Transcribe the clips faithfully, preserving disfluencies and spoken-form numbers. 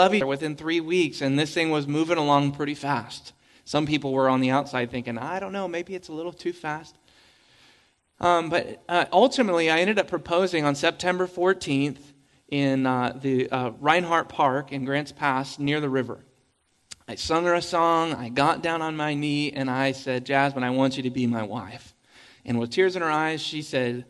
love each other within three weeks, and this thing was moving along pretty fast. Some people were on the outside thinking, I don't know, maybe it's a little too fast. Um, but uh, ultimately, I ended up proposing on September fourteenth in uh, the uh, Reinhardt Park in Grants Pass near the river. I sung her a song, I got down on my knee, and I said, Jasmine, I want you to be my wife. And with tears in her eyes, she said,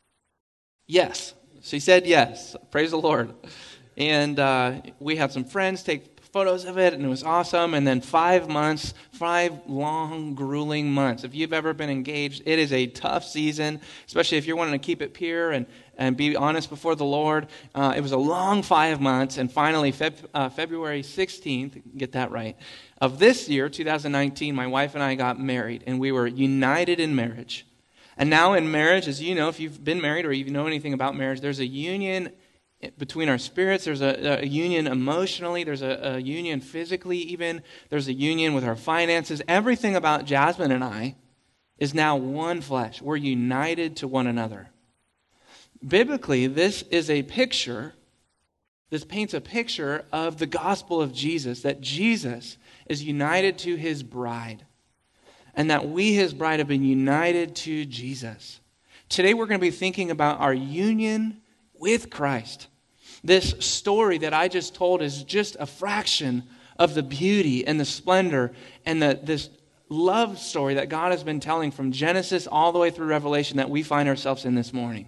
yes. She said yes. Praise the Lord. And uh, we had some friends take photos of it, and it was awesome. And then five months, five long, grueling months. If you've ever been engaged, it is a tough season, especially if you're wanting to keep it pure and, and be honest before the Lord. Uh, it was a long five months, and finally, Feb, uh, February sixteenth, get that right, of this year, two thousand nineteen, my wife and I got married, and we were united in marriage. And now in marriage, as you know, if you've been married or you know anything about marriage, there's a union between our spirits. There's a, a union emotionally. There's a, a union physically even. There's a union with our finances. Everything about Jasmine and I is now one flesh. We're united to one another. Biblically, this is a picture, this paints a picture of the gospel of Jesus, that Jesus is united to his bride, and that we, his bride, have been united to Jesus. Today we're going to be thinking about our union with Christ. This story that I just told is just a fraction of the beauty and the splendor and the, this love story that God has been telling from Genesis all the way through Revelation that we find ourselves in this morning.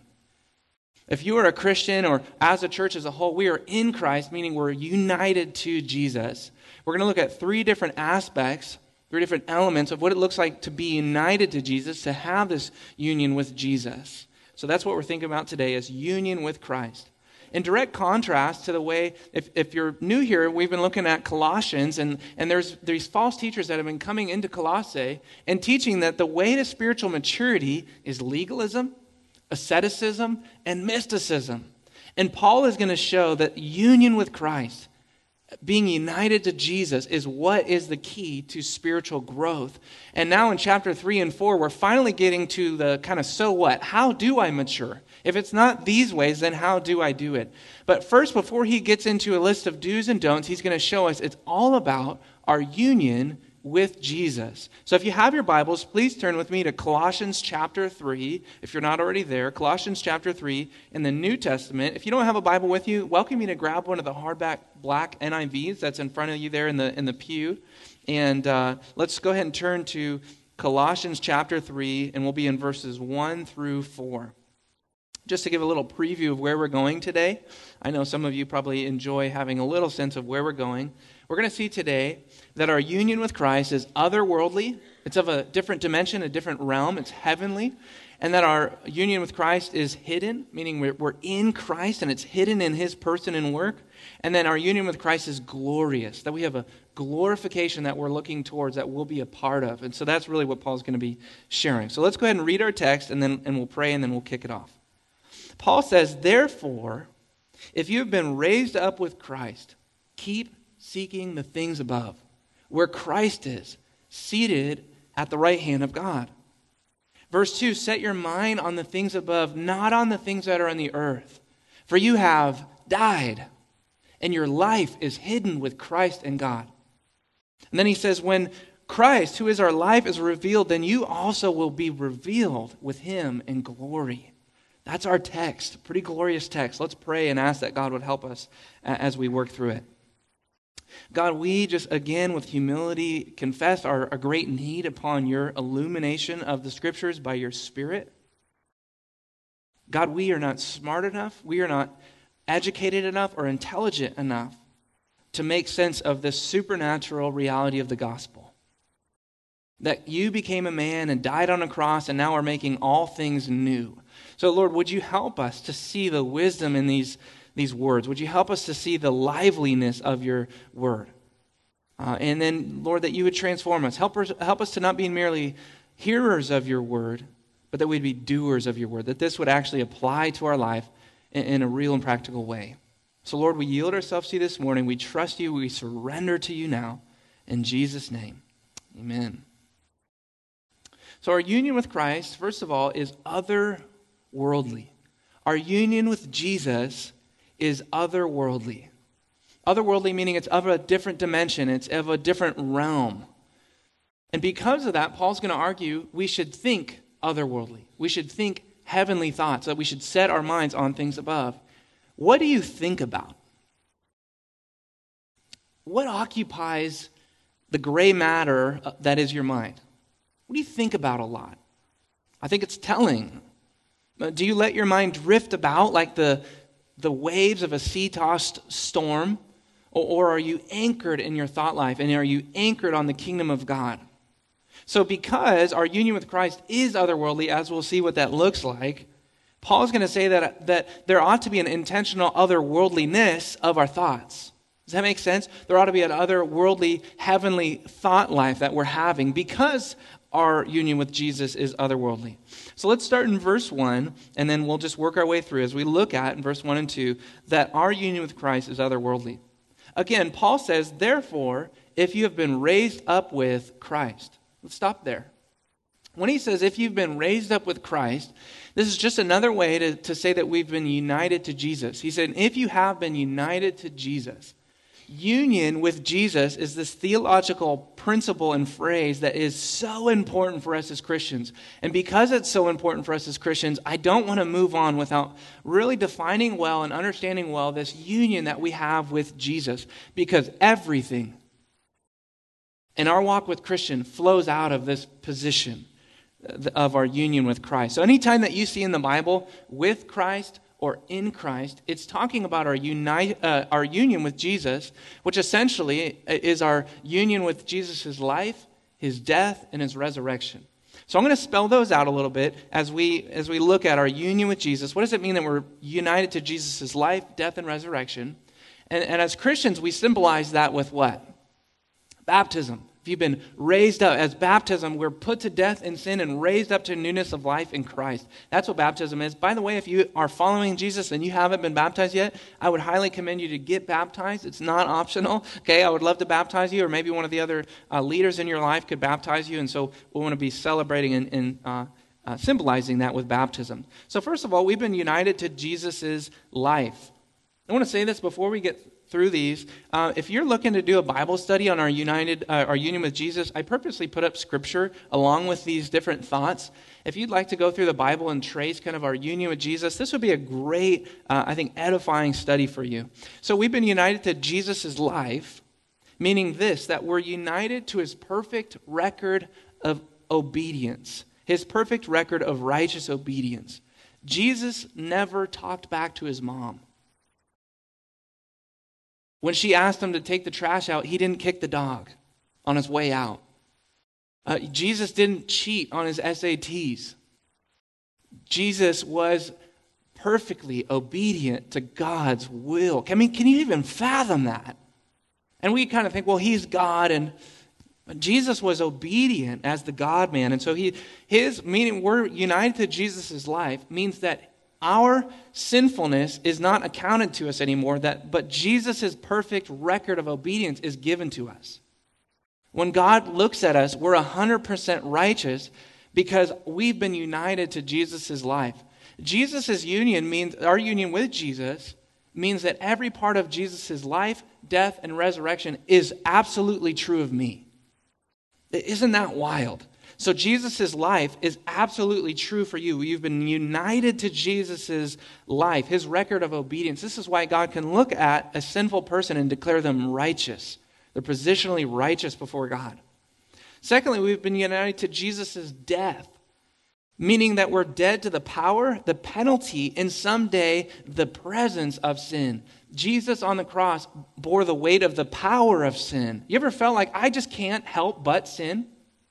If you are a Christian or as a church as a whole, we are in Christ, meaning we're united to Jesus. We're going to look at three different aspects, three different elements of what it looks like to be united to Jesus, to have this union with Jesus. So that's what we're thinking about today, is union with Christ. In direct contrast to the way, if, if you're new here, we've been looking at Colossians, and, and there's these false teachers that have been coming into Colossae and teaching that the way to spiritual maturity is legalism, asceticism, and mysticism. And Paul is going to show that union with Christ, being united to Jesus, is what is the key to spiritual growth. And now in chapter three and four, we're finally getting to the kind of so what? How do I mature? If it's not these ways, then how do I do it? But first, before he gets into a list of do's and don'ts, he's going to show us it's all about our union with Jesus. So if you have your Bibles, please turn with me to Colossians chapter three. If you're not already there, Colossians chapter three in the New Testament. If you don't have a Bible with you, welcome you to grab one of the hardback black N I Vs that's in front of you there in the in the pew. And uh, let's go ahead and turn to Colossians chapter three, and we'll be in verses one through four. Just to give a little preview of where we're going today. I know some of you probably enjoy having a little sense of where we're going. We're going to see today that our union with Christ is otherworldly. It's of a different dimension, a different realm. It's heavenly. And that our union with Christ is hidden, meaning we're, we're in Christ and it's hidden in his person and work. And then our union with Christ is glorious, that we have a glorification that we're looking towards, that we'll be a part of. And so that's really what Paul's going to be sharing. So let's go ahead and read our text, and then and we'll pray, and then we'll kick it off. Paul says, therefore, if you have been raised up with Christ, keep seeking the things above, where Christ is, seated at the right hand of God. Verse two, set your mind on the things above, not on the things that are on the earth. For you have died, and your life is hidden with Christ in God. And then he says, when Christ, who is our life, is revealed, then you also will be revealed with him in glory. That's our text, pretty glorious text. Let's pray and ask that God would help us as we work through it. God, we just, again, with humility, confess our, our great need upon your illumination of the Scriptures by your Spirit. God, we are not smart enough, we are not educated enough or intelligent enough to make sense of this supernatural reality of the gospel. That you became a man and died on a cross and now are making all things new. So, Lord, would you help us to see the wisdom in these, these words? Would you help us to see the liveliness of your word? Uh, and then, Lord, that you would transform us. Help us, help us to not be merely hearers of your word, but that we'd be doers of your word, that this would actually apply to our life in, in a real and practical way. So, Lord, we yield ourselves to you this morning. We trust you. We surrender to you now. In Jesus' name, amen. So our union with Christ, first of all, is otherworldly. Our union with Jesus is otherworldly. Otherworldly meaning it's of a different dimension. It's of a different realm. And because of that, Paul's going to argue we should think otherworldly. We should think heavenly thoughts, that we should set our minds on things above. What do you think about? What occupies the gray matter that is your mind? What do you think about a lot? I think it's telling. Do you let your mind drift about like the, the waves of a sea-tossed storm? Or, or are you anchored in your thought life, and are you anchored on the kingdom of God? So because our union with Christ is otherworldly, as we'll see what that looks like, Paul's going to say that, that there ought to be an intentional otherworldliness of our thoughts. Does that make sense? There ought to be an otherworldly, heavenly thought life that we're having because our union with Jesus is otherworldly. So let's start in verse one, and then we'll just work our way through as we look at in verse one and two that our union with Christ is otherworldly. Again, Paul says, therefore, if you have been raised up with Christ. Let's stop there. When he says, if you've been raised up with Christ, this is just another way to, to say that we've been united to Jesus. He said, if you have been united to Jesus, union with Jesus is this theological principle and phrase that is so important for us as Christians. And because it's so important for us as Christians, I don't want to move on without really defining well and understanding well this union that we have with Jesus. Because everything in our walk with Christian flows out of this position of our union with Christ. So anytime that you see in the Bible with Christ or in Christ, it's talking about our unite, uh, our union with Jesus, which essentially is our union with Jesus' life, his death, and his resurrection. So I'm going to spell those out a little bit as we as we look at our union with Jesus. What does it mean that we're united to Jesus' life, death, and resurrection? And, and as Christians, we symbolize that with what? Baptism. If you've been raised up, as baptism, we're put to death in sin and raised up to newness of life in Christ. That's what baptism is. By the way, if you are following Jesus and you haven't been baptized yet, I would highly commend you to get baptized. It's not optional. Okay, I would love to baptize you, or maybe one of the other uh, leaders in your life could baptize you. And so we want to be celebrating and, and uh, uh, symbolizing that with baptism. So first of all, we've been united to Jesus' life. I want to say this before we get through these. Uh, if you're looking to do a Bible study on our united, uh, our union with Jesus, I purposely put up scripture along with these different thoughts. If you'd like to go through the Bible and trace kind of our union with Jesus, this would be a great, uh, I think, edifying study for you. So we've been united to Jesus' life, meaning this, that we're united to his perfect record of obedience, his perfect record of righteous obedience. Jesus never talked back to his mom. When she asked him to take the trash out, he didn't kick the dog on his way out. Uh, Jesus didn't cheat on his S A Ts. Jesus was perfectly obedient to God's will. I mean, can you even fathom that? And we kind of think, well, he's God, and Jesus was obedient as the God-man. And so he, his meaning, we're united to Jesus' life, means that our sinfulness is not accounted to us anymore, that, but Jesus' perfect record of obedience is given to us. When God looks at us, we're one hundred percent righteous because we've been united to Jesus' life. Jesus' union means, our union with Jesus means that every part of Jesus' life, death, and resurrection is absolutely true of me. Isn't that wild? So Jesus' life is absolutely true for you. You've been united to Jesus' life, his record of obedience. This is why God can look at a sinful person and declare them righteous. They're positionally righteous before God. Secondly, we've been united to Jesus' death, meaning that we're dead to the power, the penalty, and someday the presence of sin. Jesus on the cross bore the weight of the power of sin. You ever felt like, I just can't help but sin?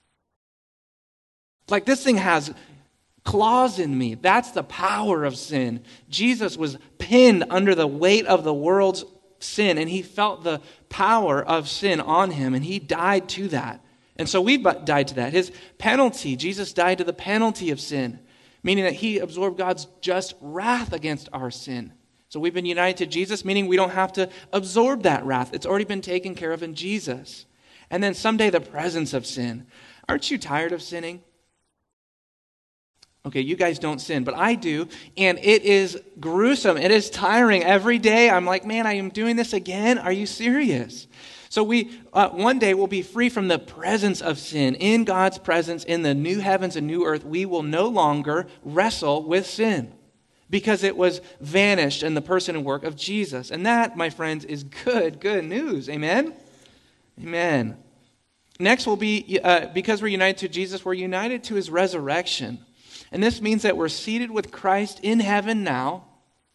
Like, this thing has claws in me. That's the power of sin. Jesus was pinned under the weight of the world's sin, and he felt the power of sin on him, and he died to that. And so we've died to that. His penalty, Jesus died to the penalty of sin, meaning that he absorbed God's just wrath against our sin. So we've been united to Jesus, meaning we don't have to absorb that wrath. It's already been taken care of in Jesus. And then someday the presence of sin. Aren't you tired of sinning? Okay, you guys don't sin, but I do, and it is gruesome. It is tiring. Every day I'm like, man, I am doing this again? Are you serious? So we, uh, one day we'll be free from the presence of sin. In God's presence, in the new heavens and new earth, we will no longer wrestle with sin because it was vanished in the person and work of Jesus. And that, my friends, is good, good news. Amen? Amen. Next will be, uh, because we're united to Jesus, we're united to his resurrection. And this means that we're seated with Christ in heaven now.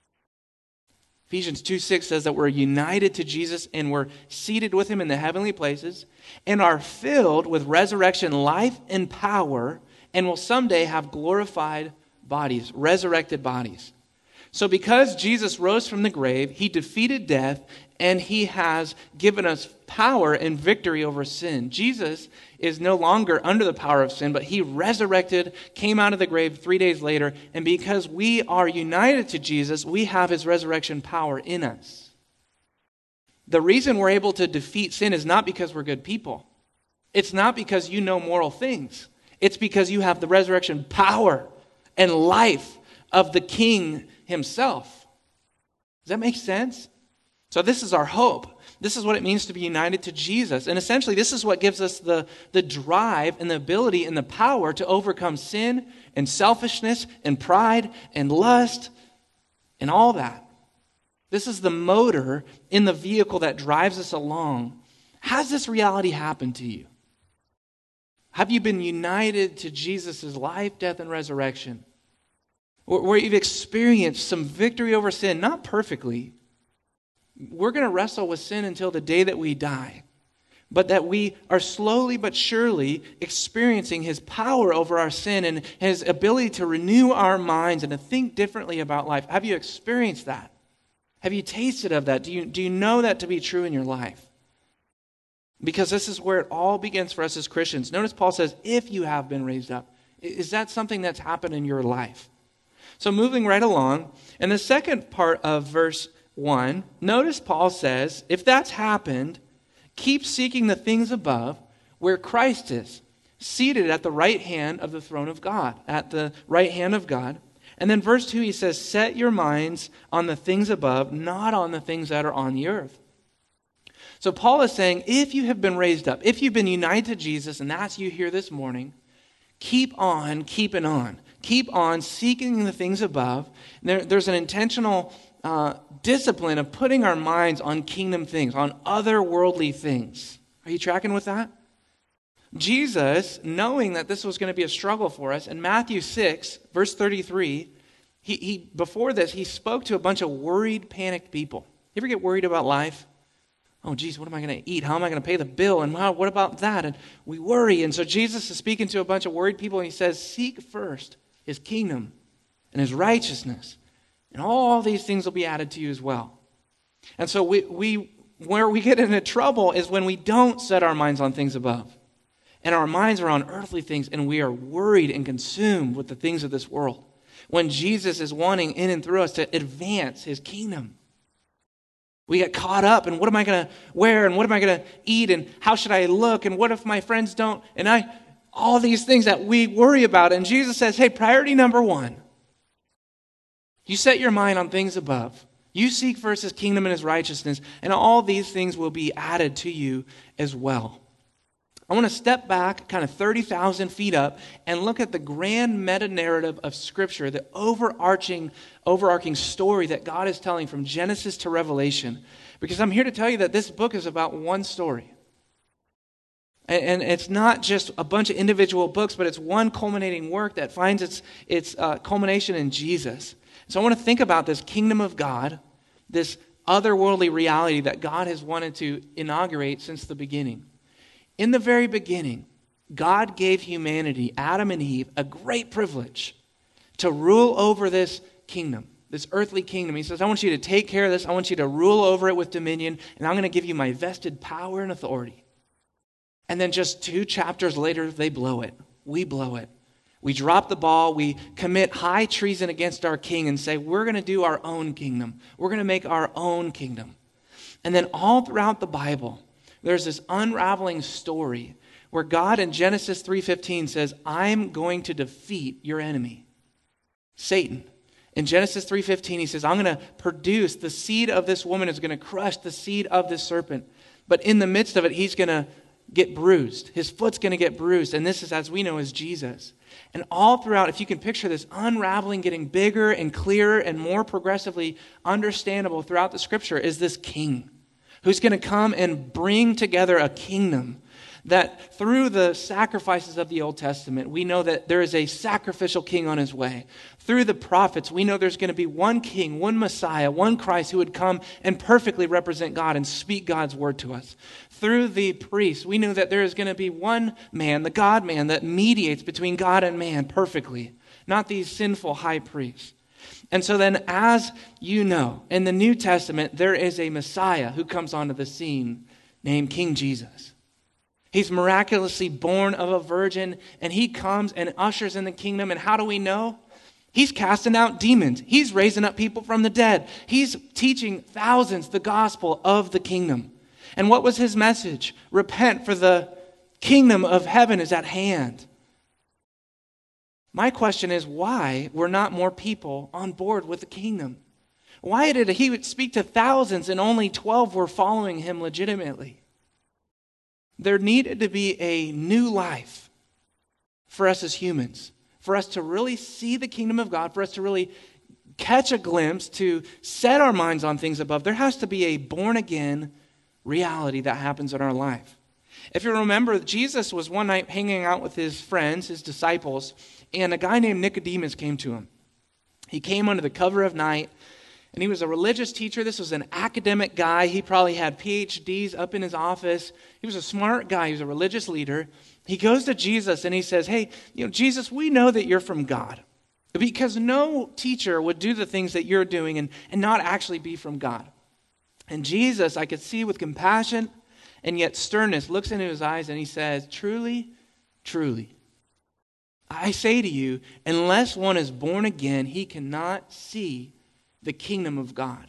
Ephesians two six says that we're united to Jesus and we're seated with him in the heavenly places and are filled with resurrection life and power and will someday have glorified bodies, resurrected bodies. So because Jesus rose from the grave, he defeated death and he has given us power and victory over sin. Jesus is no longer under the power of sin, but he resurrected, came out of the grave three days later, and because we are united to Jesus, we have his resurrection power in us. The reason we're able to defeat sin is not because we're good people. It's not because you know moral things. It's because you have the resurrection power and life of the King himself. Does that make sense? So this is our hope. This is what it means to be united to Jesus. And essentially, this is what gives us the, the drive and the ability and the power to overcome sin and selfishness and pride and lust and all that. This is the motor in the vehicle that drives us along. Has this reality happened to you? Have you been united to Jesus' life, death, and resurrection? Where you've experienced some victory over sin, not perfectly. We're going to wrestle with sin until the day that we die. But that we are slowly but surely experiencing his power over our sin and his ability to renew our minds and to think differently about life. Have you experienced that? Have you tasted of that? Do you, do you know that to be true in your life? Because this is where it all begins for us as Christians. Notice Paul says, if you have been raised up. Is that something that's happened in your life? So moving right along, in the second part of verse one, notice Paul says, if that's happened, keep seeking the things above where Christ is, seated at the right hand of the throne of God, at the right hand of God. And then verse two, he says, set your minds on the things above, not on the things that are on the earth. So Paul is saying, if you have been raised up, if you've been united to Jesus, and that's you here this morning, keep on keeping on. Keep on seeking the things above. There, there's an intentional uh, discipline of putting our minds on kingdom things, on otherworldly things. Are you tracking with that? Jesus, knowing that this was going to be a struggle for us, in Matthew six, verse thirty-three, he, he before this, he spoke to a bunch of worried, panicked people. You ever get worried about life? Oh, geez, what am I going to eat? How am I going to pay the bill? And wow, what about that? And we worry. And so Jesus is speaking to a bunch of worried people, and he says, seek first his kingdom and his righteousness, and all these things will be added to you as well. And so we, we where we get into trouble is when we don't set our minds on things above, and our minds are on earthly things, and we are worried and consumed with the things of this world, when Jesus is wanting in and through us to advance his kingdom. We get caught up in what am I going to wear, and what am I going to eat, and how should I look, and what if my friends don't, and I... all these things that we worry about. And Jesus says, hey, priority number one, you set your mind on things above. You seek first his kingdom and his righteousness, and all these things will be added to you as well. I want to step back kind of thirty thousand feet up and look at the grand meta-narrative of Scripture, the overarching, overarching story that God is telling from Genesis to Revelation. Because I'm here to tell you that this book is about one story. And it's not just a bunch of individual books, but it's one culminating work that finds its, its uh, culmination in Jesus. So I want to think about this kingdom of God, this otherworldly reality that God has wanted to inaugurate since the beginning. In the very beginning, God gave humanity, Adam and Eve, a great privilege to rule over this kingdom, this earthly kingdom. He says, I want you to take care of this. I want you to rule over it with dominion, and I'm going to give you my vested power and authority. And then just two chapters later, they blow it. We blow it. We drop the ball. We commit high treason against our king and say, we're going to do our own kingdom. We're going to make our own kingdom. And then all throughout the Bible, there's this unraveling story where God in Genesis three fifteen says, I'm going to defeat your enemy. Satan. In Genesis three fifteen, he says, I'm going to produce, the seed of this woman is going to crush the seed of this serpent. But in the midst of it, he's going to get bruised. His foot's going to get bruised. And this is, as we know, is Jesus. And all throughout, if you can picture this unraveling, getting bigger and clearer and more progressively understandable throughout the scripture, is this king who's going to come and bring together a kingdom that through the sacrifices of the Old Testament, we know that there is a sacrificial king on his way. Through the prophets, we know there's going to be one king, one Messiah, one Christ who would come and perfectly represent God and speak God's word to us. Through the priests, we know that there is going to be one man, the God-man, that mediates between God and man perfectly, not these sinful high priests. And so then, as you know, in the New Testament, there is a Messiah who comes onto the scene named King Jesus. He's miraculously born of a virgin, and he comes and ushers in the kingdom. And how do we know? He's casting out demons. He's raising up people from the dead. He's teaching thousands the gospel of the kingdom. And what was his message? Repent, for the kingdom of heaven is at hand. My question is, why were not more people on board with the kingdom? Why did he speak to thousands and only twelve were following him legitimately? There needed to be a new life for us as humans, for us to really see the kingdom of God, for us to really catch a glimpse, to set our minds on things above. There has to be a born-again reality that happens in our life. If you remember, Jesus was one night hanging out with his friends, his disciples, and a guy named Nicodemus came to him. He came under the cover of night, and he was a religious teacher. This was an academic guy. He probably had P H Ds up in his office. He was a smart guy. He was a religious leader. He goes to Jesus and he says, hey, you know, Jesus, we know that you're from God, because no teacher would do the things that you're doing and, and not actually be from God. And Jesus, I could see with compassion and yet sternness, looks into his eyes and he says, truly, truly, I say to you, unless one is born again, he cannot see the kingdom of God.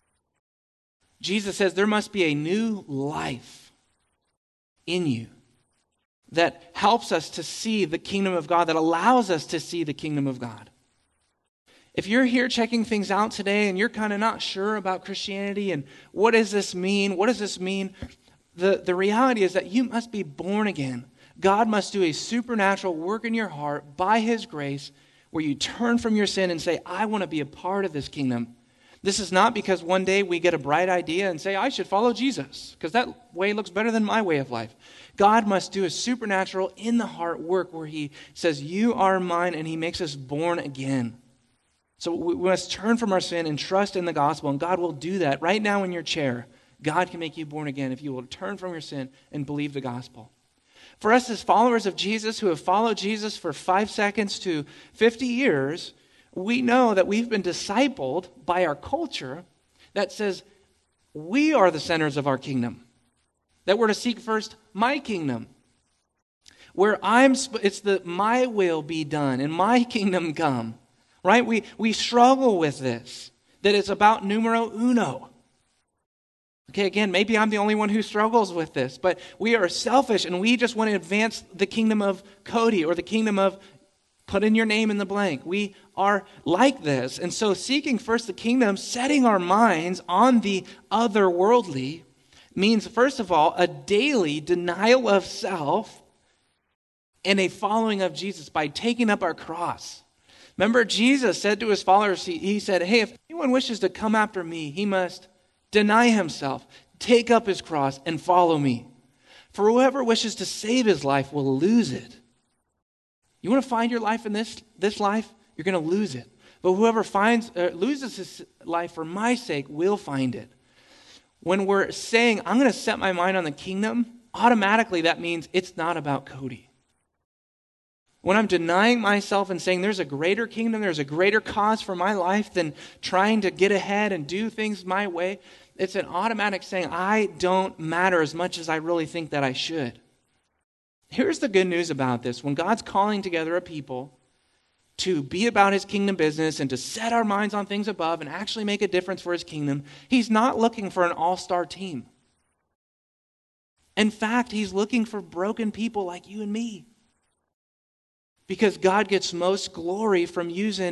Jesus says there must be a new life in you that helps us to see the kingdom of God, that allows us to see the kingdom of God. If you're here checking things out today and you're kind of not sure about Christianity and what does this mean, what does this mean? The, the reality is that you must be born again. God must do a supernatural work in your heart by his grace where you turn from your sin and say, I want to be a part of this kingdom. This is not because one day we get a bright idea and say, I should follow Jesus, because that way looks better than my way of life. God must do a supernatural in the heart work where he says, you are mine, and he makes us born again. So we must turn from our sin and trust in the gospel, and God will do that right now in your chair. God can make you born again if you will turn from your sin and believe the gospel. For us as followers of Jesus who have followed Jesus for five seconds to fifty years, we know that we've been discipled by our culture that says we are the centers of our kingdom. That we're to seek first my kingdom. Where I'm, it's the my will be done and my kingdom come. Right? We, we struggle with this. That it's about numero uno. Okay, again, maybe I'm the only one who struggles with this, but we are selfish and we just want to advance the kingdom of Cody or the kingdom of put in your name in the blank. We are like this. And so seeking first the kingdom, setting our minds on the otherworldly means, first of all, a daily denial of self and a following of Jesus by taking up our cross. Remember, Jesus said to his followers, he, he said, hey, if anyone wishes to come after me, he must deny himself, take up his cross, and follow me. For whoever wishes to save his life will lose it. You want to find your life in this, this life? You're going to lose it. But whoever finds uh, loses his life for my sake will find it. When we're saying, I'm going to set my mind on the kingdom, automatically that means it's not about Cody. When I'm denying myself and saying there's a greater kingdom, there's a greater cause for my life than trying to get ahead and do things my way, it's an automatic saying, I don't matter as much as I really think that I should. Here's the good news about this. When God's calling together a people to be about his kingdom business and to set our minds on things above and actually make a difference for his kingdom, he's not looking for an all-star team. In fact, he's looking for broken people like you and me. Because God gets most glory from using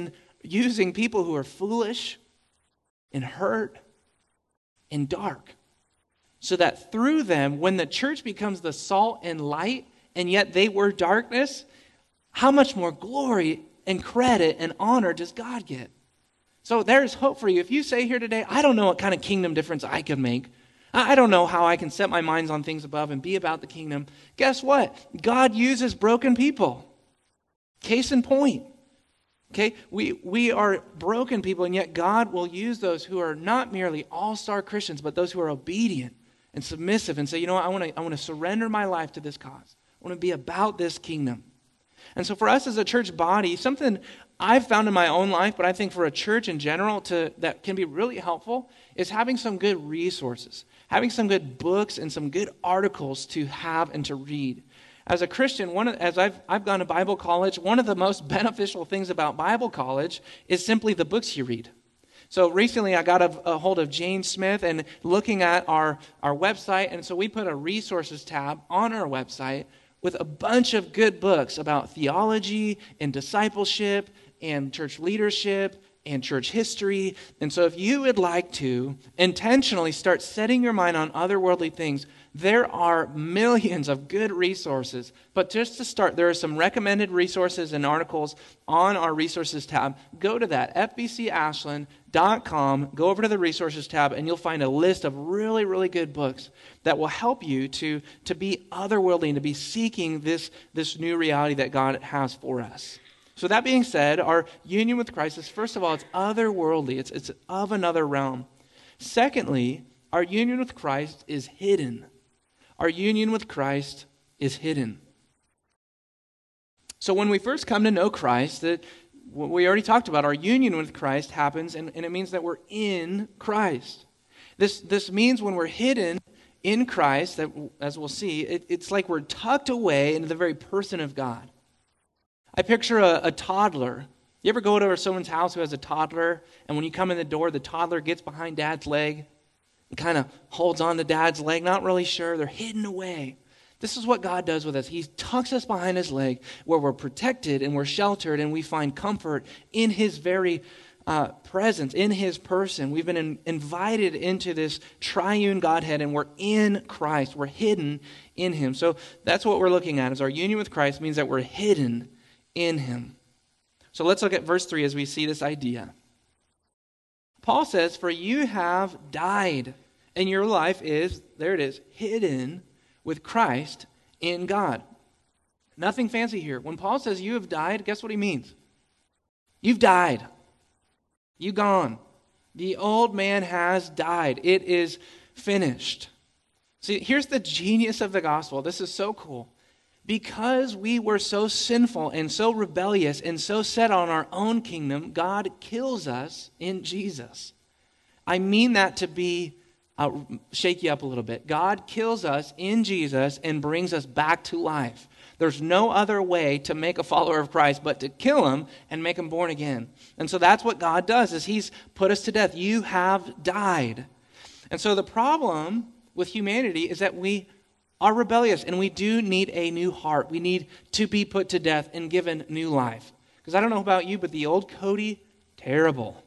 using people who are foolish and hurt and dark, so that through them, when the church becomes the salt and light, and yet they were darkness, how much more glory and credit and honor does God get? So there's hope for you. If you say here today, I don't know what kind of kingdom difference I can make. I don't know how I can set my minds on things above and be about the kingdom. Guess what? God uses broken people. Case in point. Okay, we, we are broken people, and yet God will use those who are not merely all-star Christians, but those who are obedient and submissive and say, you know what, I want to I want to surrender my life to this cause. I want to be about this kingdom. And so for us as a church body, something I've found in my own life, but I think for a church in general to that can be really helpful, is having some good resources, having some good books and some good articles to have and to read. As a Christian, one of, as I've I've gone to Bible college, one of the most beneficial things about Bible college is simply the books you read. So recently I got a, a hold of Jane Smith and looking at our, our website, and so we put a resources tab on our website with a bunch of good books about theology and discipleship and church leadership and church history. And so if you would like to intentionally start setting your mind on otherworldly things, there are millions of good resources. But just to start, there are some recommended resources and articles on our resources tab. Go to that, f b c ashland dot com, go over to the resources tab, and you'll find a list of really, really good books that will help you to, to be otherworldly and to be seeking this, this new reality that God has for us. So that being said, our union with Christ is, first of all, it's otherworldly. It's, it's of another realm. Secondly, our union with Christ is hidden. Our union with Christ is hidden. So when we first come to know Christ, that what we already talked about, our union with Christ happens, and, and it means that we're in Christ. This, this means when we're hidden in Christ, that as we'll see, it, it's like we're tucked away into the very person of God. I picture a, a toddler. You ever go to someone's house who has a toddler, and when you come in the door, the toddler gets behind dad's leg and kind of holds on to dad's leg, not really sure. They're hidden away. This is what God does with us. He tucks us behind his leg where we're protected and we're sheltered and we find comfort in his very uh, presence, in his person. We've been in, invited into this triune Godhead, and we're in Christ. We're hidden in him. So that's what we're looking at, is our union with Christ means that we're hidden in him. So let's look at verse three as we see this idea. Paul says, for you have died, and your life is, there it is, hidden with Christ in God. Nothing fancy here. When Paul says you have died, guess what he means? You've died. You gone. The old man has died. It is finished. See, here's the genius of the gospel. This is so cool. Because we were so sinful and so rebellious and so set on our own kingdom, God kills us in Jesus. I mean that to be uh, shake you up a little bit. God kills us in Jesus and brings us back to life. There's no other way to make a follower of Christ but to kill him and make him born again. And so that's what God does, is he's put us to death. You have died. And so the problem with humanity is that we are rebellious, and we do need a new heart. We need to be put to death and given new life. Because I don't know about you, but the old Cody, terrible.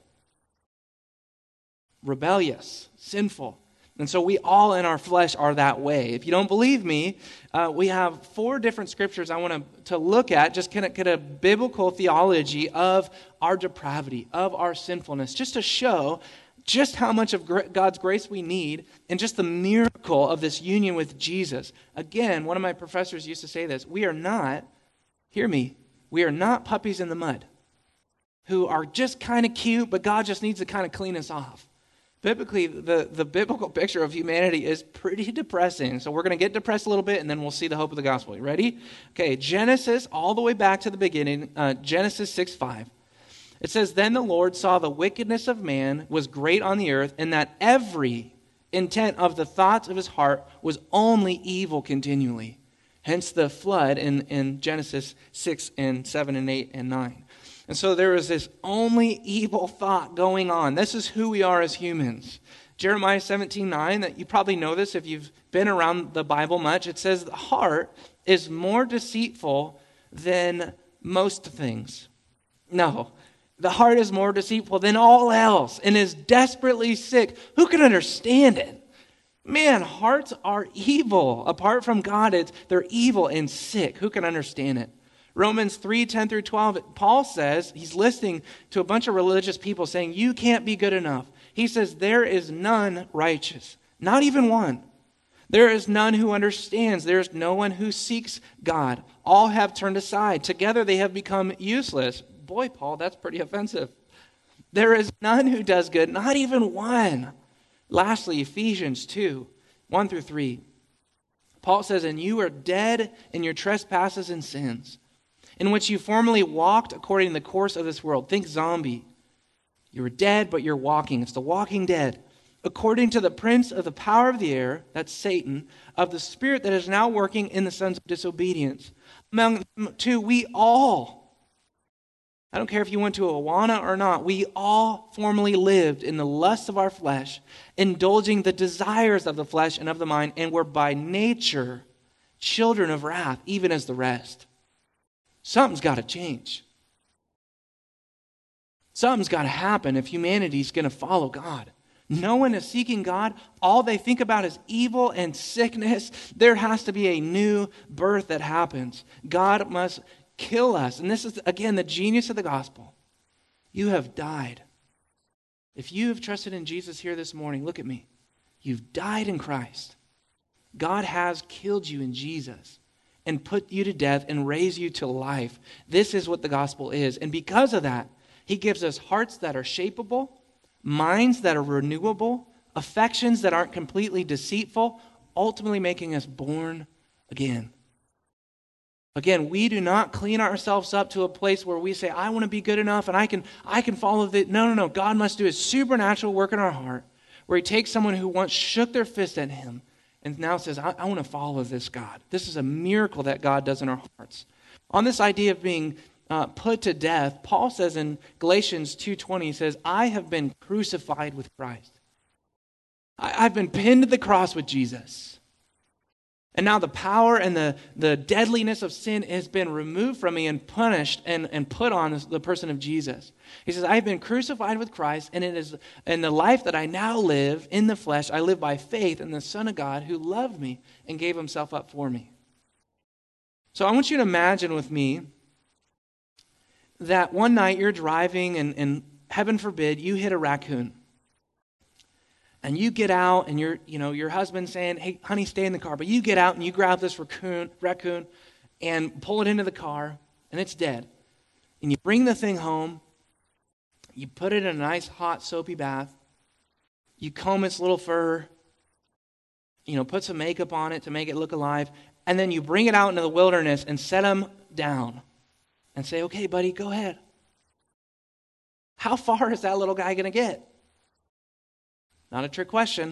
Rebellious, sinful. And so we all in our flesh are that way. If you don't believe me, uh, we have four different scriptures I want to, to look at, just kind of get a biblical theology of our depravity, of our sinfulness, just to show just how much of God's grace we need and just the miracle of this union with Jesus. Again, one of my professors used to say this, we are not, hear me, we are not puppies in the mud who are just kind of cute, but God just needs to kind of clean us off. Biblically, the, the biblical picture of humanity is pretty depressing. So we're going to get depressed a little bit, and then we'll see the hope of the gospel. You ready? Okay, Genesis, all the way back to the beginning, uh, Genesis six five. It says, then the Lord saw the wickedness of man was great on the earth, and that every intent of the thoughts of his heart was only evil continually. Hence the flood in, in Genesis six and seven and eight and nine. And so there is this only evil thought going on. This is who we are as humans. Jeremiah seventeen nine, that you probably know this if you've been around the Bible much. It says the heart is more deceitful than most things. No, The heart is more deceitful than all else and is desperately sick. Who can understand it? Man, hearts are evil. Apart from God, it's, they're evil and sick. Who can understand it? Romans three, ten through twelve, Paul says, he's listening to a bunch of religious people saying, you can't be good enough. He says, there is none righteous, not even one. There is none who understands. There is no one who seeks God. All have turned aside. Together they have become useless. Boy, Paul, that's pretty offensive. There is none who does good, not even one. Lastly, Ephesians two, one through three. Paul says, and you are dead in your trespasses and sins, in which you formerly walked according to the course of this world. Think zombie. You were dead, but you're walking. It's the walking dead. According to the prince of the power of the air, that's Satan, of the spirit that is now working in the sons of disobedience. Among them too, we all, I don't care if you went to Awana or not, we all formerly lived in the lusts of our flesh, indulging the desires of the flesh and of the mind, and were by nature children of wrath, even as the rest. Something's got to change. Something's got to happen if humanity's going to follow God. No one is seeking God. All they think about is evil and sickness. There has to be a new birth that happens. God must kill us. And this is, again, the genius of the gospel. You have died. If you have trusted in Jesus here this morning, look at me. You've died in Christ. God has killed you in Jesus and put you to death and raised you to life. This is what the gospel is. And because of that, he gives us hearts that are shapeable, minds that are renewable, affections that aren't completely deceitful, ultimately making us born again. Again, we do not clean ourselves up to a place where we say, I want to be good enough and I can I can follow the... No, no, no. God must do a supernatural work in our heart where he takes someone who once shook their fist at him and now says, I, I want to follow this God. This is a miracle that God does in our hearts. On this idea of being uh, put to death, Paul says in Galatians two twenty, he says, I have been crucified with Christ. I, I've been pinned to the cross with Jesus. And now the power and the, the deadliness of sin has been removed from me and punished and, and put on the person of Jesus. He says, I have been crucified with Christ, and it is in the life that I now live in the flesh, I live by faith in the Son of God who loved me and gave himself up for me. So I want you to imagine with me that one night you're driving and, and heaven forbid, you hit a raccoon. And you get out and you're, you know, your husband's saying, hey, honey, stay in the car. But you get out and you grab this raccoon, raccoon and pull it into the car and it's dead. And you bring the thing home. You put it in a nice hot soapy bath. You comb its little fur. You know, put some makeup on it to make it look alive. And then you bring it out into the wilderness and set him down and say, okay, buddy, go ahead. How far is that little guy going to get? Not a trick question.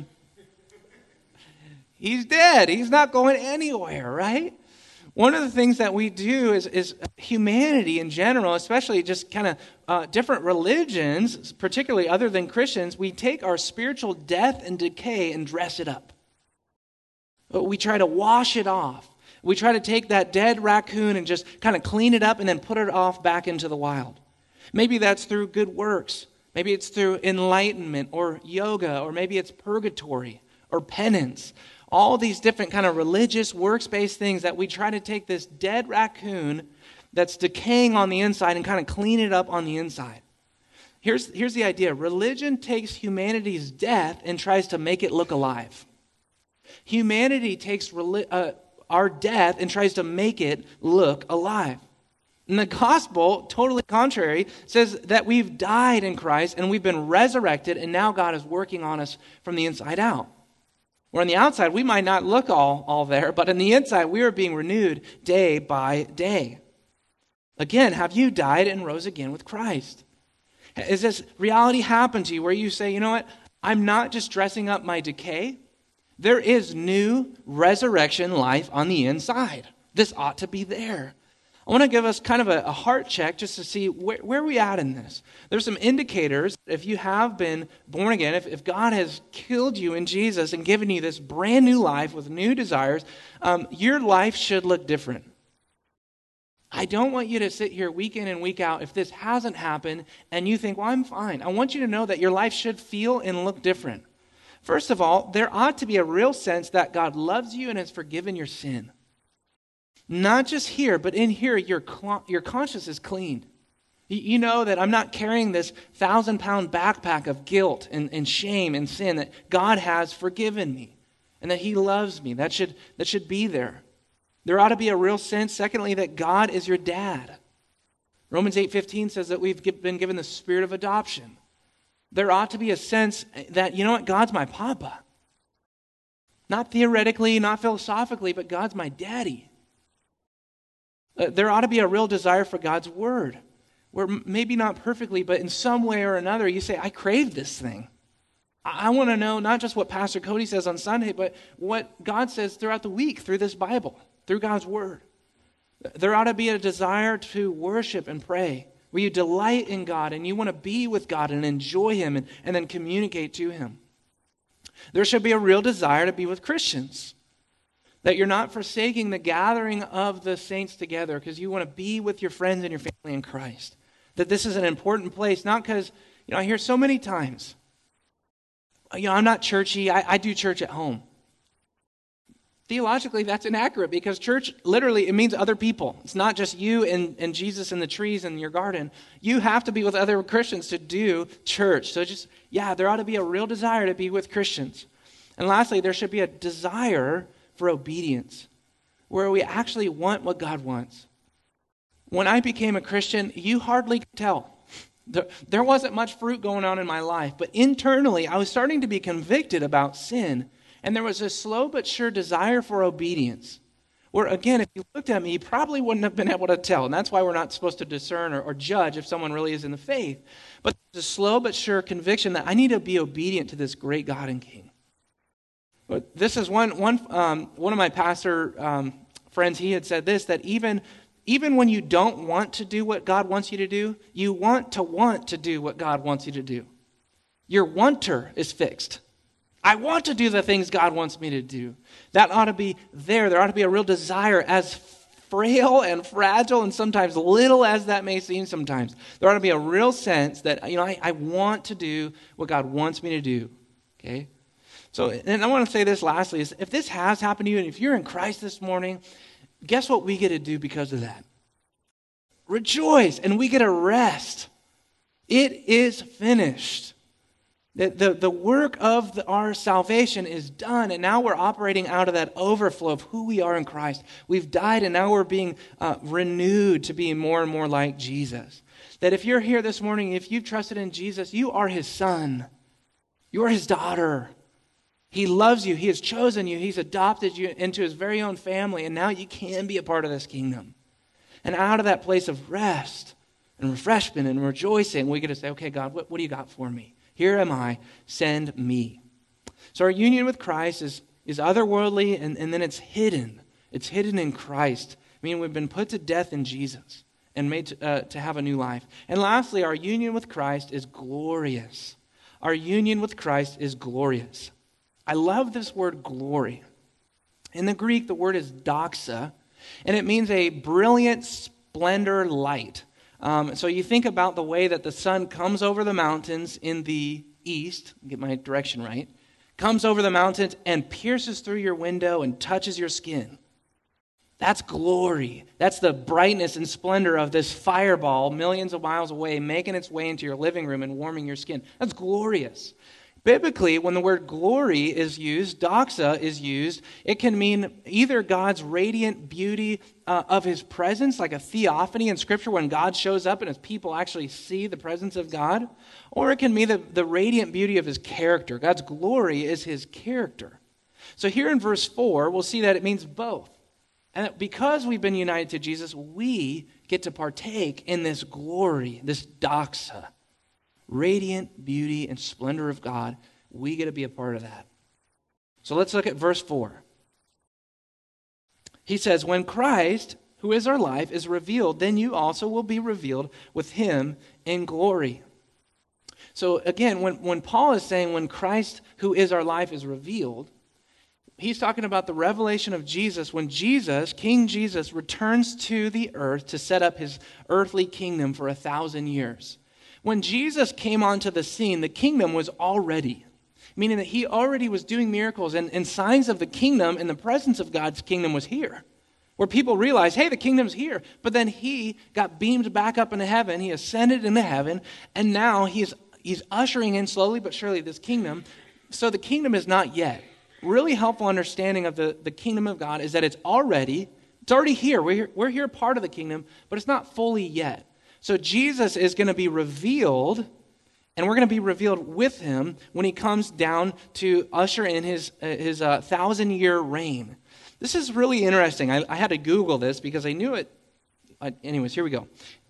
He's dead. He's not going anywhere, right? One of the things that we do is, is humanity in general, especially just kind of uh, different religions, particularly other than Christians, we take our spiritual death and decay and dress it up. We try to wash it off. We try to take that dead raccoon and just kind of clean it up and then put it off back into the wild. Maybe that's through good works. Maybe it's through enlightenment or yoga, or maybe it's purgatory or penance. All these different kind of religious, works-based things that we try to take this dead raccoon that's decaying on the inside and kind of clean it up on the inside. Here's, here's the idea. Religion takes humanity's death and tries to make it look alive. Humanity takes uh, our death and tries to make it look alive. And the gospel, totally contrary, says that we've died in Christ and we've been resurrected, and now God is working on us from the inside out. Where on the outside, we might not look all, all there, but on the inside, we are being renewed day by day. Again, have you died and rose again with Christ? Has this reality happened to you where you say, you know what, I'm not just dressing up my decay. There is new resurrection life on the inside. This ought to be there. I want to give us kind of a, a heart check just to see where, where are we at in this. There's some indicators. If you have been born again, if, if God has killed you in Jesus and given you this brand new life with new desires, um, your life should look different. I I don't want you to sit here week in and week out if this hasn't happened and you think, well, I'm fine. I want you to know that your life should feel and look different. First of all, there ought to be a real sense that God loves you and has forgiven your sin. Not just here, but in here, your, your conscience is clean. You know that I'm not carrying this thousand-pound backpack of guilt and, and shame and sin, that God has forgiven me and that he loves me. That should, that should be there. There ought to be a real sense, secondly, that God is your dad. Romans eight fifteen says that we've been given the spirit of adoption. There ought to be a sense that, you know what, God's my papa. Not theoretically, not philosophically, but God's my daddy. Uh, there ought to be a real desire for God's word, where maybe not perfectly, but in some way or another, you say, I crave this thing. I, I want to know not just what Pastor Cody says on Sunday, but what God says throughout the week through this Bible, through God's word. There ought to be a desire to worship and pray, where you delight in God and you want to be with God and enjoy him and, and then communicate to him. There should be a real desire to be with Christians, that you're not forsaking the gathering of the saints together because you want to be with your friends and your family in Christ. That this is an important place, not because, you know, I hear so many times, you know, I'm not churchy, I, I do church at home. Theologically, that's inaccurate because church, literally, it means other people. It's not just you and, and Jesus and the trees in your garden. You have to be with other Christians to do church. So just, yeah, there ought to be a real desire to be with Christians. And lastly, there should be a desire for obedience, where we actually want what God wants. When I became a Christian, you hardly could tell. There, there wasn't much fruit going on in my life, but internally, I was starting to be convicted about sin. And there was a slow but sure desire for obedience. Where, again, if you looked at me, you probably wouldn't have been able to tell. And that's why we're not supposed to discern or, or judge if someone really is in the faith. But there's a slow but sure conviction that I need to be obedient to this great God and King. But this is one, one, um, one of my pastor um, friends, he had said this, that even, even when you don't want to do what God wants you to do, you want to want to do what God wants you to do. Your wanter is fixed. I want to do the things God wants me to do. That ought to be there. There ought to be a real desire, as frail and fragile and sometimes little as that may seem sometimes. There ought to be a real sense that, you know, I, I want to do what God wants me to do. Okay? So, and I want to say this lastly, is if this has happened to you, and if you're in Christ this morning, guess what we get to do because of that? Rejoice, and we get a rest. It is finished. The, the, the work of the, our salvation is done, and now we're operating out of that overflow of who we are in Christ. We've died, and now we're being uh, renewed to be more and more like Jesus. That if you're here this morning, if you've trusted in Jesus, you are his son. You are his daughter. He loves you. He has chosen you. He's adopted you into his very own family, and now you can be a part of this kingdom. And out of that place of rest and refreshment and rejoicing, we get to say, okay, God, what, what do you got for me? Here am I, send me. So our union with Christ is, is otherworldly, and, and then it's hidden. It's hidden in Christ. I mean, we've been put to death in Jesus and made to, uh, to have a new life. And lastly, our union with Christ is glorious. Our union with Christ is glorious. I love this word glory. In the Greek, the word is doxa, and it means a brilliant splendor light. Um, so you think about the way that the sun comes over the mountains in the east, get my direction right, comes over the mountains and pierces through your window and touches your skin. That's glory. That's the brightness and splendor of this fireball millions of miles away making its way into your living room and warming your skin. That's glorious. Biblically, when the word glory is used, doxa is used, it can mean either God's radiant beauty uh, of his presence, like a theophany in Scripture when God shows up and his people actually see the presence of God, or it can mean the, the radiant beauty of his character. God's glory is his character. So here in verse four, we'll see that it means both. And that because we've been united to Jesus, we get to partake in this glory, this doxa. Radiant beauty and splendor of God, we get to be a part of that. So let's look at verse four. He says, when Christ, who is our life, is revealed, then you also will be revealed with him in glory. So again, when, when Paul is saying when Christ, who is our life, is revealed, he's talking about the revelation of Jesus when Jesus, King Jesus, returns to the earth to set up his earthly kingdom for a thousand years. When Jesus came onto the scene, the kingdom was already, meaning that he already was doing miracles and, and signs of the kingdom, and the presence of God's kingdom was here. Where people realized, hey, the kingdom's here. But then he got beamed back up into heaven. He ascended into heaven. And now he's, he's ushering in slowly but surely this kingdom. So the kingdom is not yet. Really helpful understanding of the, the kingdom of God is that it's already, it's already here. We're, here. we're here part of the kingdom, but it's not fully yet. So Jesus is going to be revealed, and we're going to be revealed with him when he comes down to usher in his, uh, his uh, thousand-year reign. This is really interesting. I, I had to Google this because I knew it. Uh, anyways, here we go.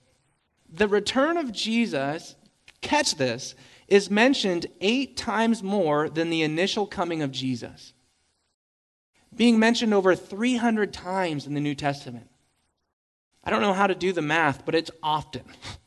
The return of Jesus, catch this, is mentioned eight times more than the initial coming of Jesus. Being mentioned over three hundred times in the New Testament. I don't know how to do the math, but it's often.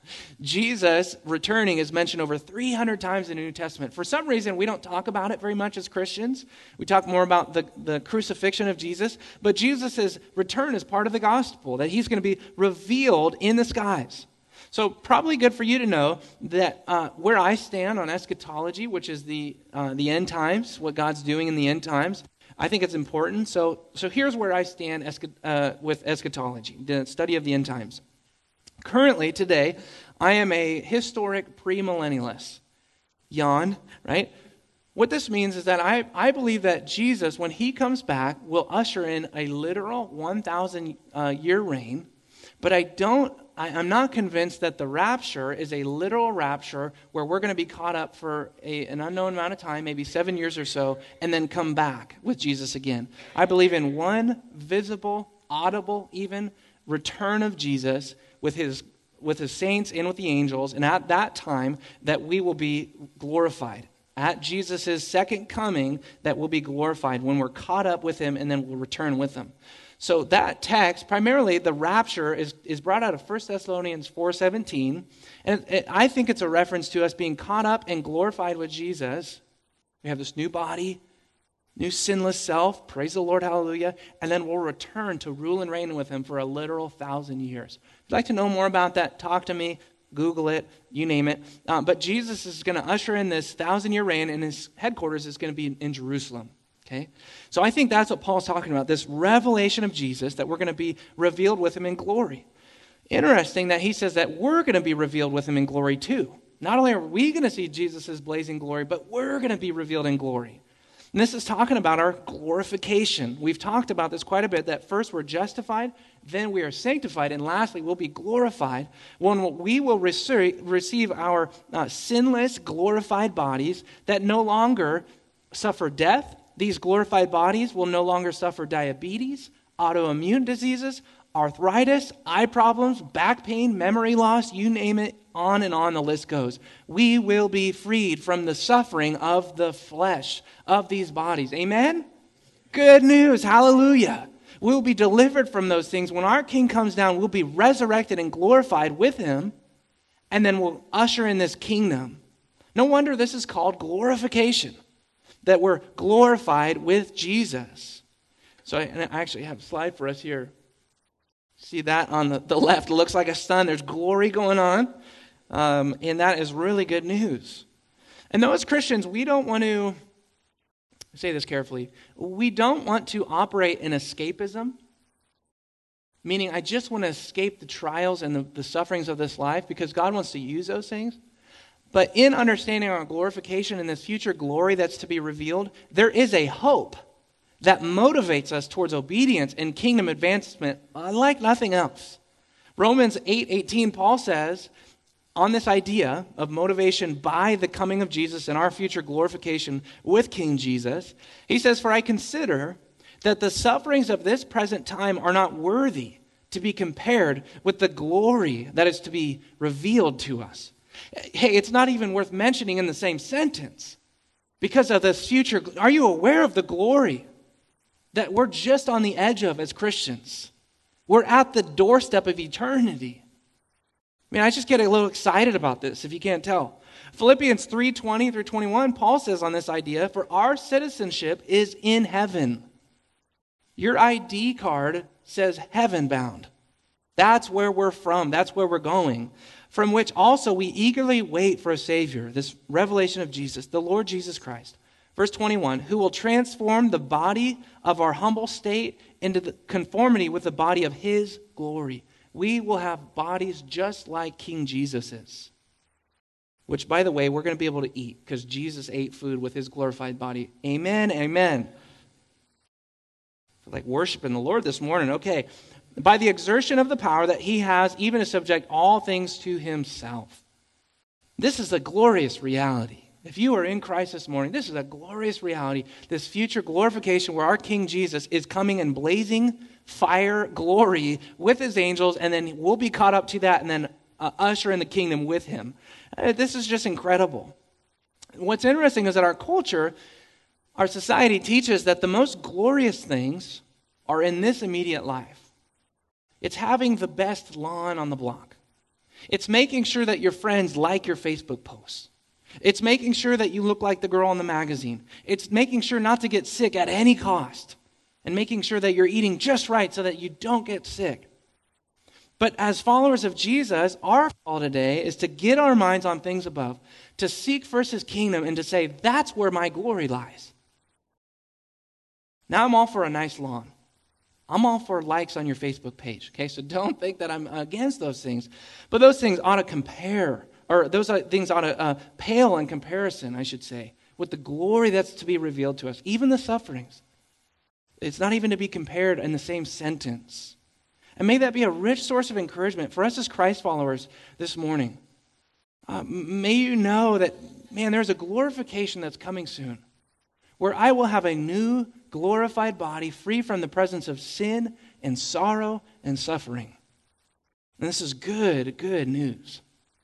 Jesus returning is mentioned over three hundred times in the New Testament. For some reason, we don't talk about it very much as Christians. We talk more about the, the crucifixion of Jesus. But Jesus' return is part of the gospel, that he's going to be revealed in the skies. So probably good for you to know that uh, where I stand on eschatology, which is the uh, the end times, what God's doing in the end times, I think it's important. So, so here's where I stand escha- uh, with eschatology, the study of the end times. Currently, today, I am a historic premillennialist. Yawn, right? What this means is that I, I believe that Jesus, when he comes back, will usher in a literal one thousand uh, year reign, but I don't, I, I'm not convinced that the rapture is a literal rapture where we're going to be caught up for a, an unknown amount of time, maybe seven years or so, and then come back with Jesus again. I believe in one visible, audible, even return of Jesus with his with his saints and with the angels, and at that time that we will be glorified. At Jesus' second coming, that we'll be glorified when we're caught up with him and then we'll return with him. So that text, primarily the rapture, is, is brought out of First Thessalonians four seventeen. And it, I think it's a reference to us being caught up and glorified with Jesus. We have this new body, new sinless self, praise the Lord, hallelujah, and then we'll return to rule and reign with him for a literal thousand years. If you'd like to know more about that, talk to me, Google it, you name it. Um, but Jesus is going to usher in this thousand-year reign, and his headquarters is going to be in, in Jerusalem. Okay, so I think that's what Paul's talking about, this revelation of Jesus, that we're going to be revealed with him in glory. Interesting that he says that we're going to be revealed with him in glory too. Not only are we going to see Jesus' blazing glory, but we're going to be revealed in glory. And this is talking about our glorification. We've talked about this quite a bit, that first we're justified, then we are sanctified, and lastly we'll be glorified when we will receive our uh, sinless, glorified bodies that no longer suffer death. These glorified bodies will no longer suffer diabetes, autoimmune diseases, arthritis, eye problems, back pain, memory loss, you name it, on and on the list goes. We will be freed from the suffering of the flesh of these bodies. Amen? Good news. Hallelujah. We'll be delivered from those things. When our King comes down, we'll be resurrected and glorified with him, and then we'll usher in this kingdom. No wonder this is called glorification, that we're glorified with Jesus. So I, and I actually have a slide for us here. See that on the, the left? It looks like a sun. There's glory going on. Um, and that is really good news. And though as Christians, we don't want to, say this carefully, we don't want to operate in escapism, meaning I just want to escape the trials and the, the sufferings of this life because God wants to use those things. But in understanding our glorification and this future glory that's to be revealed, there is a hope that motivates us towards obedience and kingdom advancement like nothing else. Romans eight eighteen, Paul says, on this idea of motivation by the coming of Jesus and our future glorification with King Jesus, he says, "For I consider that the sufferings of this present time are not worthy to be compared with the glory that is to be revealed to us." Hey, it's not even worth mentioning in the same sentence because of this future. Are you aware of the glory that we're just on the edge of as Christians? We're at the doorstep of eternity. I mean, I just get a little excited about this, if you can't tell. Philippians three twenty through twenty-one, Paul says on this idea, "For our citizenship is in heaven." Your I D card says heaven bound. That's where we're from. That's where we're going. From which also we eagerly wait for a Savior, this revelation of Jesus, the Lord Jesus Christ. Verse twenty-one, who will transform the body of our humble state into the conformity with the body of his glory. We will have bodies just like King Jesus is. Which, by the way, we're going to be able to eat because Jesus ate food with his glorified body. Amen, amen. Like worshiping the Lord this morning. Okay. By the exertion of the power that he has, even to subject all things to himself. This is a glorious reality. If you are in Christ this morning, this is a glorious reality. This future glorification where our King Jesus is coming in blazing fire glory with his angels, and then we'll be caught up to that and then uh, usher in the kingdom with him. Uh, this is just incredible. What's interesting is that our culture, our society teaches that the most glorious things are in this immediate life. It's having the best lawn on the block. It's making sure that your friends like your Facebook posts. It's making sure that you look like the girl in the magazine. It's making sure not to get sick at any cost. And making sure that you're eating just right so that you don't get sick. But as followers of Jesus, our call today is to get our minds on things above, to seek first his kingdom and to say, that's where my glory lies. Now I'm all for a nice lawn. I'm all for likes on your Facebook page, okay? So don't think that I'm against those things. But those things ought to compare, or those things ought to uh, pale in comparison, I should say, with the glory that's to be revealed to us, even the sufferings. It's not even to be compared in the same sentence. And may that be a rich source of encouragement for us as Christ followers this morning. Uh, may you know that, man, there's a glorification that's coming soon, where I will have a new glorified body free from the presence of sin and sorrow and suffering. And this is good, good news.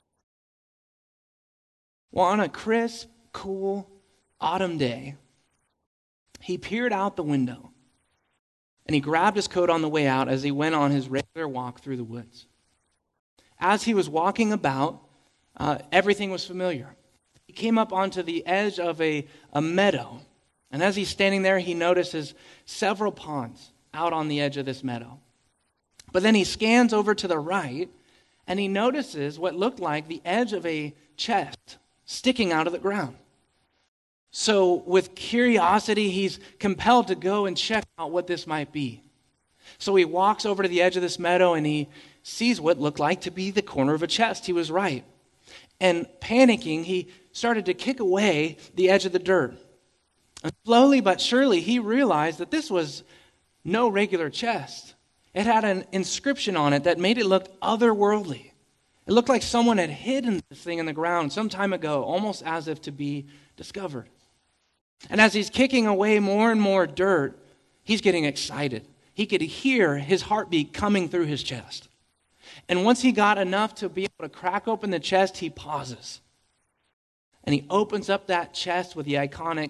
Well, on a crisp, cool autumn day, he peered out the window and he grabbed his coat on the way out as he went on his regular walk through the woods. As he was walking about, uh, everything was familiar. He came up onto the edge of a, a meadow. And as he's standing there, he notices several ponds out on the edge of this meadow. But then he scans over to the right, and he notices what looked like the edge of a chest sticking out of the ground. So with curiosity, he's compelled to go and check out what this might be. So he walks over to the edge of this meadow, and he sees what looked like to be the corner of a chest. He was right. And panicking, he started to kick away the edge of the dirt. And slowly but surely, he realized that this was no regular chest. It had an inscription on it that made it look otherworldly. It looked like someone had hidden this thing in the ground some time ago, almost as if to be discovered. And as he's kicking away more and more dirt, he's getting excited. He could hear his heartbeat coming through his chest. And once he got enough to be able to crack open the chest, he pauses. And he opens up that chest with the iconic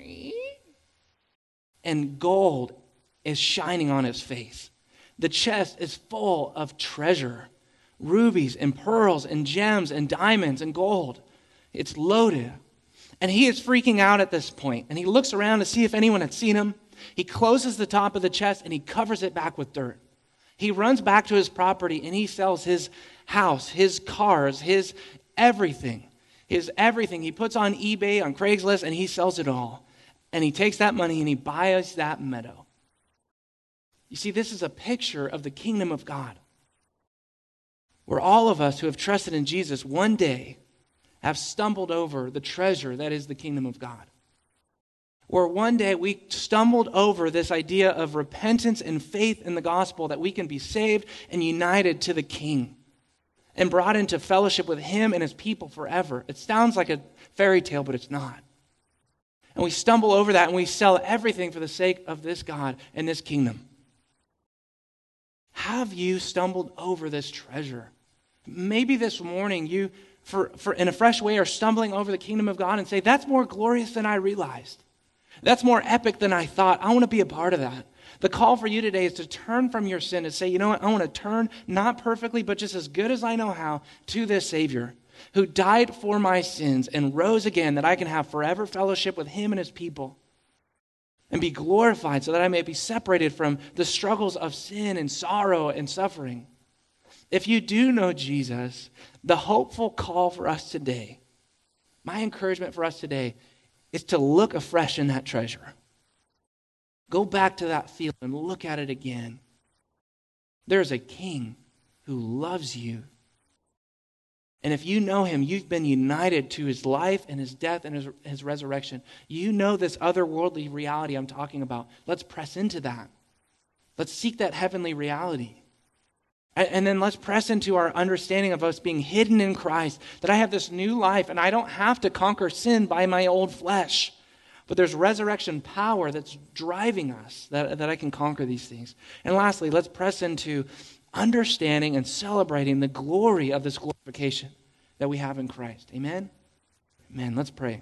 and gold is shining on his face. The chest is full of treasure, rubies and pearls and gems and diamonds and gold. It's loaded. And he is freaking out at this point. And he looks around to see if anyone had seen him. He closes the top of the chest and he covers it back with dirt. He runs back to his property and he sells his house, his cars, his everything. His everything. He puts on eBay, on Craigslist, and he sells it all. And he takes that money and he buys that meadow. You see, this is a picture of the kingdom of God, where all of us who have trusted in Jesus one day have stumbled over the treasure that is the kingdom of God. Where one day we stumbled over this idea of repentance and faith in the gospel, that we can be saved and united to the King and brought into fellowship with him and his people forever. It sounds like a fairy tale, but it's not. And we stumble over that and we sell everything for the sake of this God and this kingdom. Have you stumbled over this treasure? Maybe this morning you, for, for in a fresh way, are stumbling over the kingdom of God and say, that's more glorious than I realized. That's more epic than I thought. I want to be a part of that. The call for you today is to turn from your sin and say, you know what, I want to turn, not perfectly, but just as good as I know how, to this Savior who died for my sins and rose again, that I can have forever fellowship with him and his people. and be glorified so that I may be separated from the struggles of sin and sorrow and suffering. If you do know Jesus, the hopeful call for us today, my encouragement for us today is to look afresh in that treasure. Go back to that field and look at it again. There's a king who loves you. And if you know him, you've been united to his life and his death and his, his resurrection. You know this otherworldly reality I'm talking about. Let's press into that. Let's seek that heavenly reality. And, and then let's press into our understanding of us being hidden in Christ, that I have this new life and I don't have to conquer sin by my old flesh. But there's resurrection power that's driving us, that, that I can conquer these things. And lastly, let's press into understanding and celebrating the glory of this glorification that we have in Christ. Amen? Amen. Let's pray.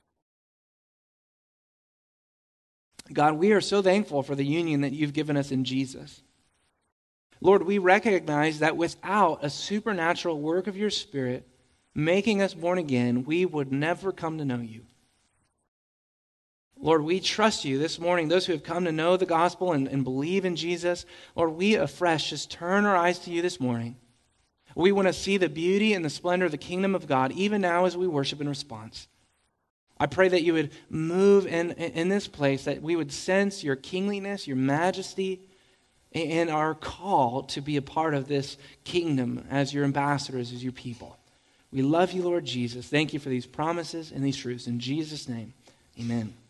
God, we are so thankful for the union that you've given us in Jesus. Lord, we recognize that without a supernatural work of your Spirit making us born again, we would never come to know you. Lord, we trust you this morning, those who have come to know the gospel and, and believe in Jesus. Lord, we afresh just turn our eyes to you this morning. We want to see the beauty and the splendor of the kingdom of God, even now as we worship in response. I pray that you would move in, in this place, that we would sense your kingliness, your majesty, and our call to be a part of this kingdom as your ambassadors, as your people. We love you, Lord Jesus. Thank you for these promises and these truths. In Jesus' name, amen.